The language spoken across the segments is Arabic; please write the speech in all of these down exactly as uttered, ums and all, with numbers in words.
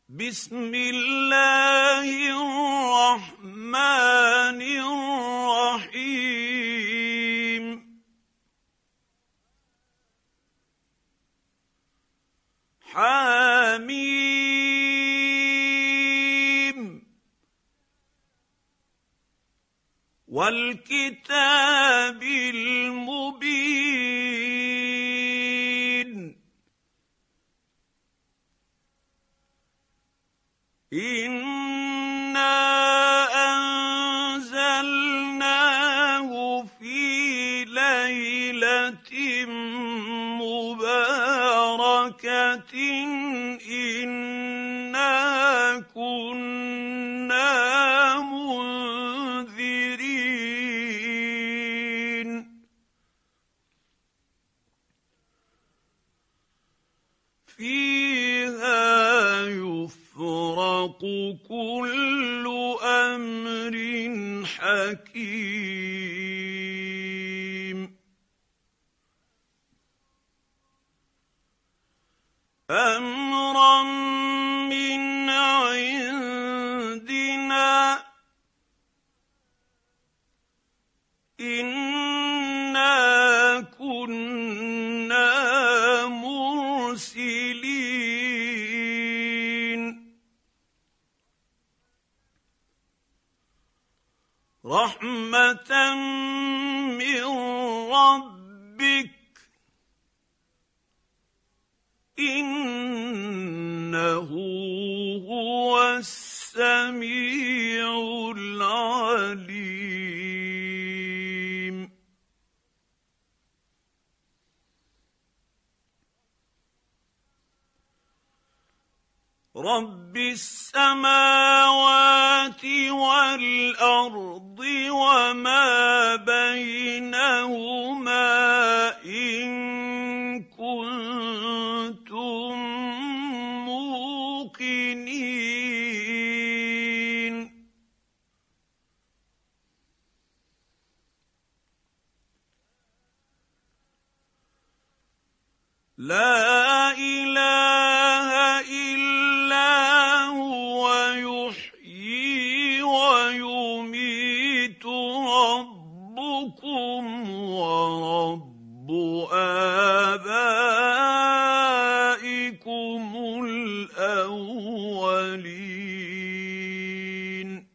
بسم الله الرحمن الرحيم حميم والكتاب المبين إنا أنزلناه في ليلة مباركة إنا كنا منذرين فيها يفرق كل أمر حكيم أمرا من عندنا إنا كنا مرسلين رحمة من ربك إنه هو السميع العليم رب السماوات والأرض وما بينهما إن كنتم موقنين لا إله إلا هو يحيي ويميت ربكم ورب آبائكم الأولين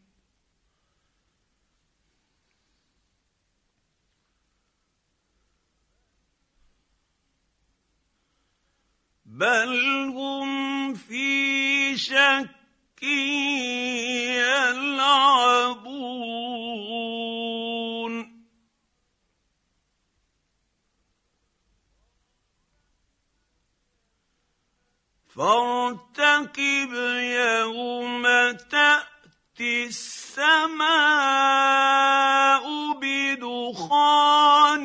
بل هم في شك يلعبون فارتقب يوم تأتي السماء بدخان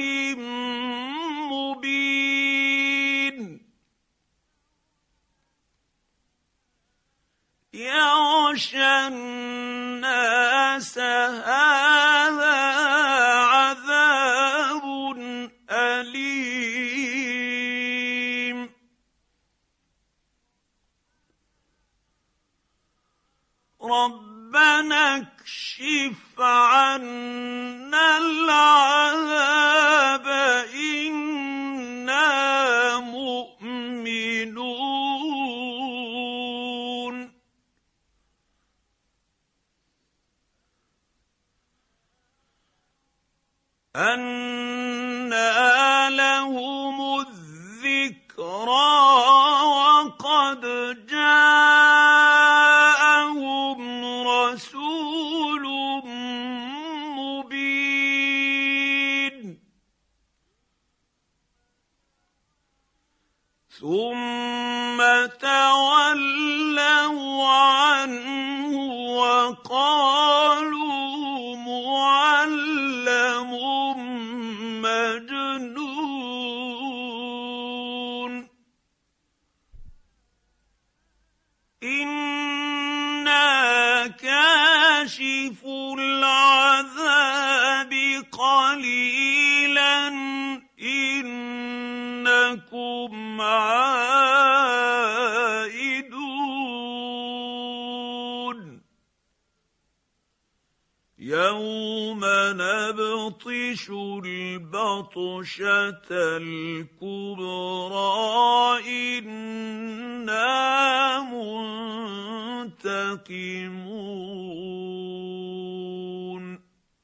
مبين يغشى الناس هذا عذاب أليم ربنا اكشف عنا العذاب إنا مؤمنون أنى لهم الذكرى وقد جاءهم رسول مبين ثم تولوا عنه وقالوا معلم مجنون إنا كاشف العذاب قليلا إنكم عائدون يوم نبطش البطشه الكبرى انا منتقمون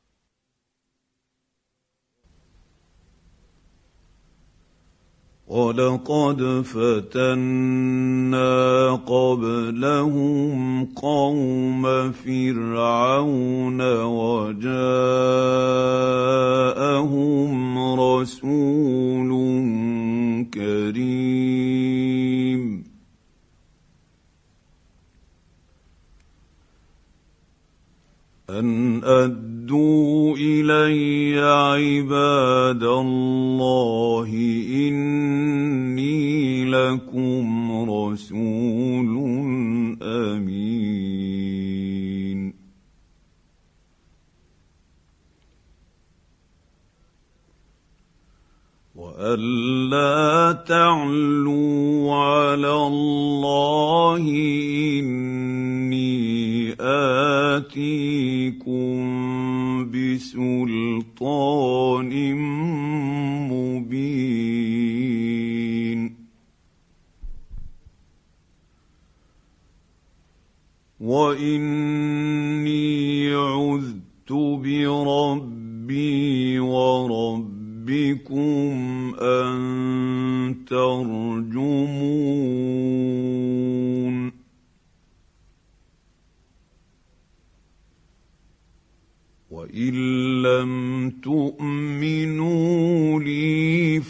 ولقد فتنا قبلهم قوم فرعون وجاءهم رسول كريم أن أدوا إلي عباد الله إني لكم رسول أمين وألا تعلوا على الله إني آتيكم بسلطان مبين وإني عذت بربي وربكم أن ترجمون وإن لم تؤمنوا لي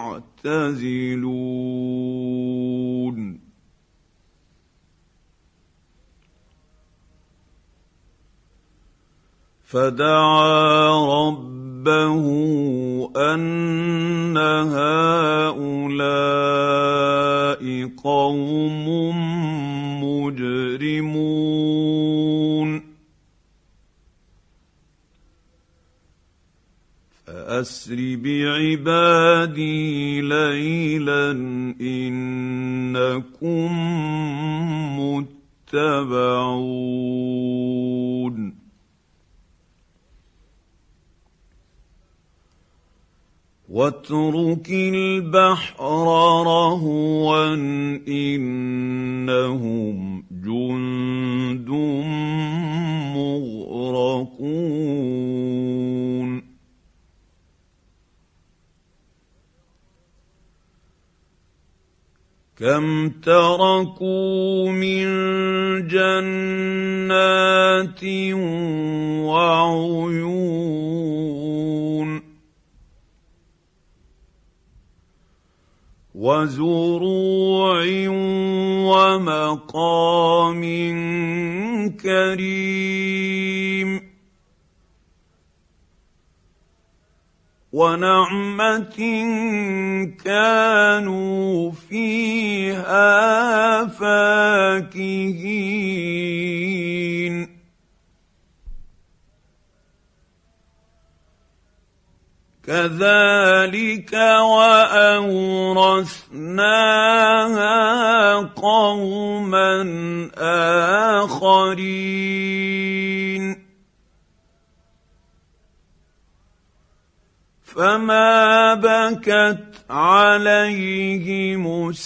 فاعتزلون فدعا ربه أن هؤلاء قوم مجرمون فأسر بعبادي ليلا إنكم متبعون واترك البحر رهوا إنهم جند مغرقون كم تركوا من جنات وعيون وزروع ومقام كريم ونعمة كانوا فيها فاكهين كذلك وأورثناها قوما آخرين فما بكت عليهم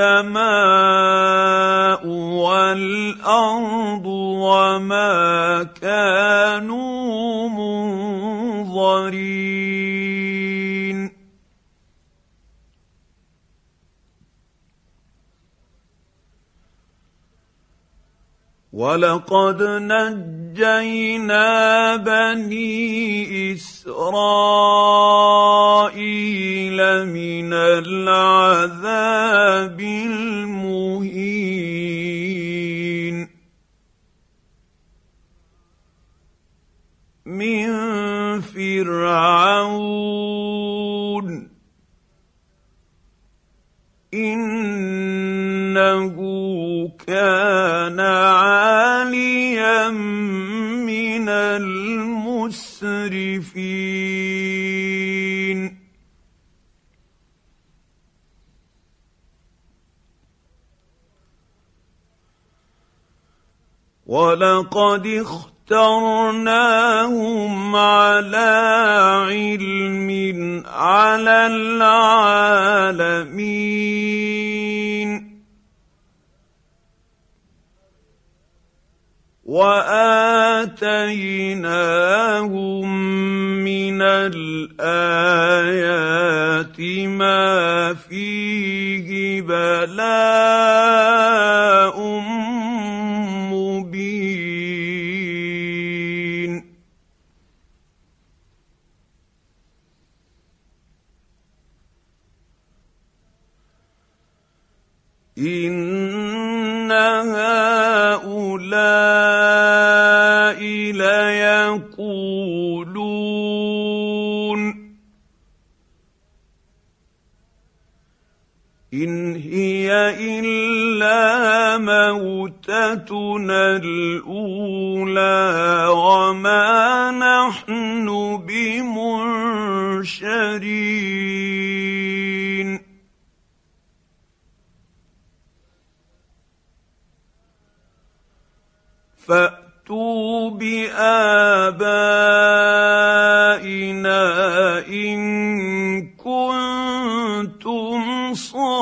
السماء والأرض وما كانوا منظرين ولقد نجينا بني إسرائيل من العذاب المهين من فرعون إنه كان عاليا من المسرفين ولقد اخترناهم على علم على العالمين وآتيناهم من الآيات ما فيه بلاء مبين إن هؤلاء ليقولون إن هي إلا موتتنا الأولى وما نحن بمنشرين فأتوا بآبائنا إن كنتم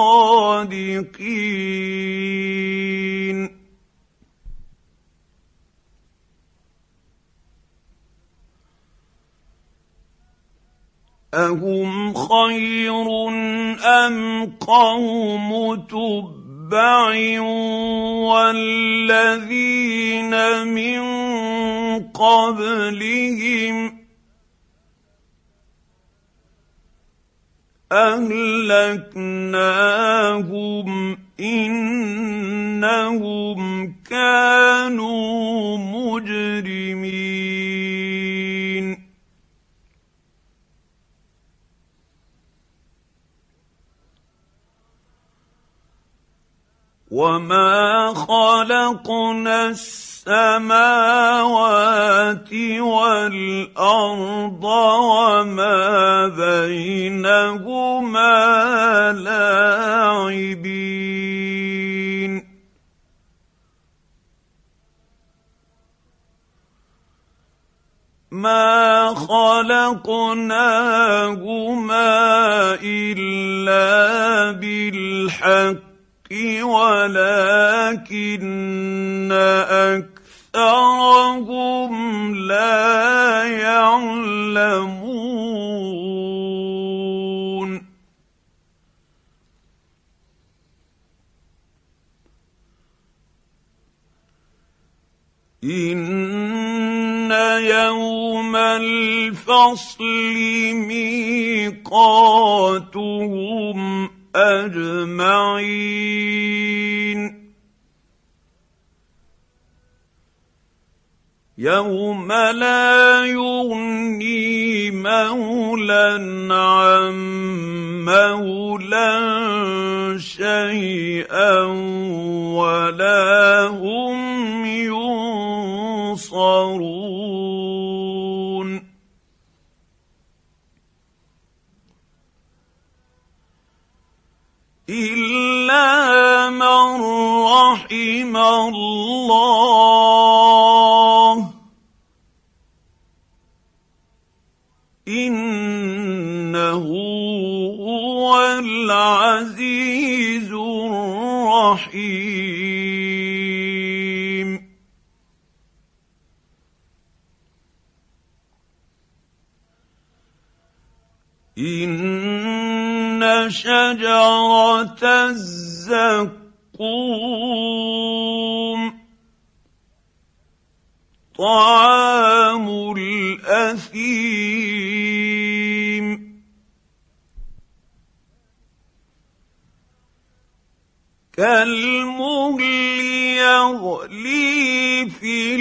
صادقين أهم خير أم قوم تبع والذين من قبلهم أهلكناهم إنهم كانوا مجرمين وما خلقنا السماوات والأرض وما بينهما لاعبين ما خلقناهما إلا بالحق ولكن أكثرهم لا يعلمون إن يوم الفصل ميقاتهم أجمعين يوم لا يغني مولى عن مولى شيئا ولا هم ينصرون إلا من رحم الله إنه هو العزيز الرحيم إن شجرة الزقوم طعام الأثيم كالمهل يغلي في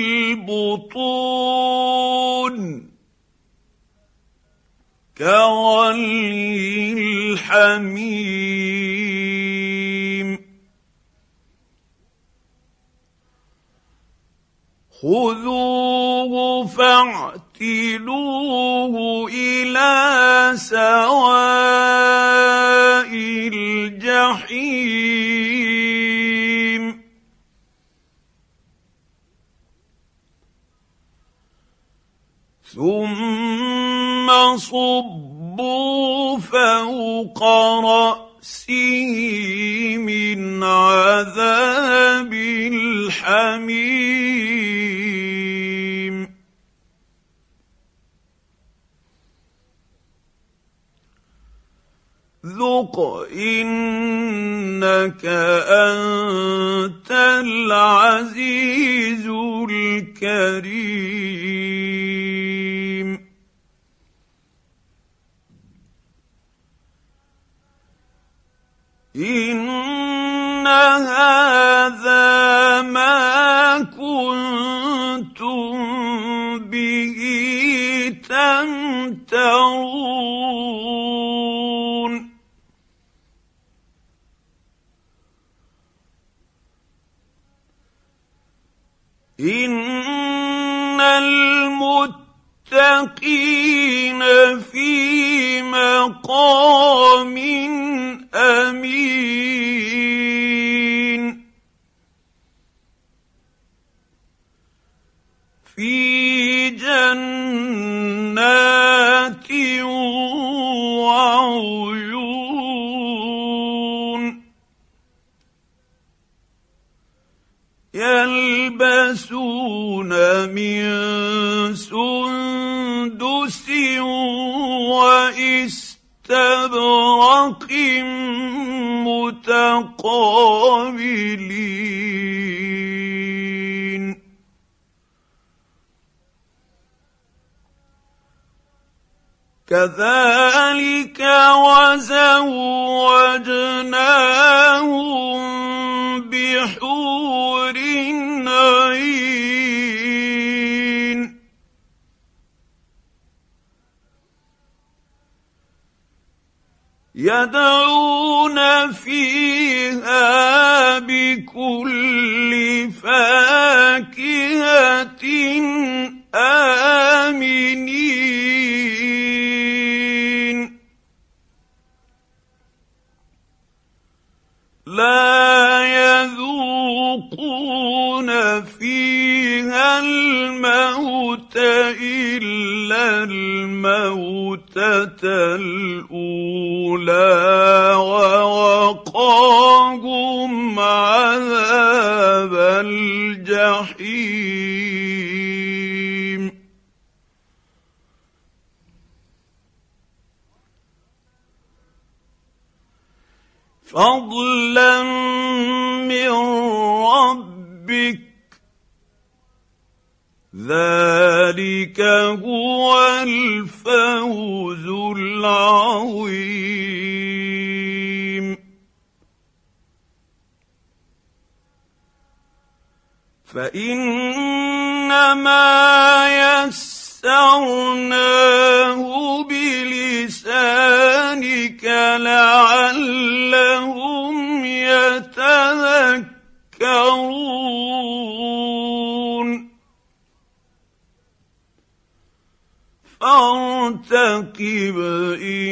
البطون كغلي الحميم خذوه فاعتلوه إلى سواء الجحيم ثم صبوا فوق رأسه من عذاب الحميم ذق إنك أنت العزيز الكريم إن هذا ما كنتم به تمترون إن المتقين في مقام أمين في جنات وعيون يلبسون من سندس واستبرق متقابلين كذلك وزوجناهم بحور عين يدعون فيها بكل فاكهة آمنين لا يذوقون فيها الموت إلا الموتة الأولى ووقاهم عذاب الجحيم فضلا من ربك ذلك هو الفوز العظيم فإنما يسرناه بلسانك لعلهم يتذكرون فارتقب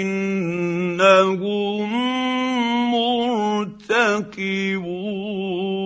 إنهم مرتقبون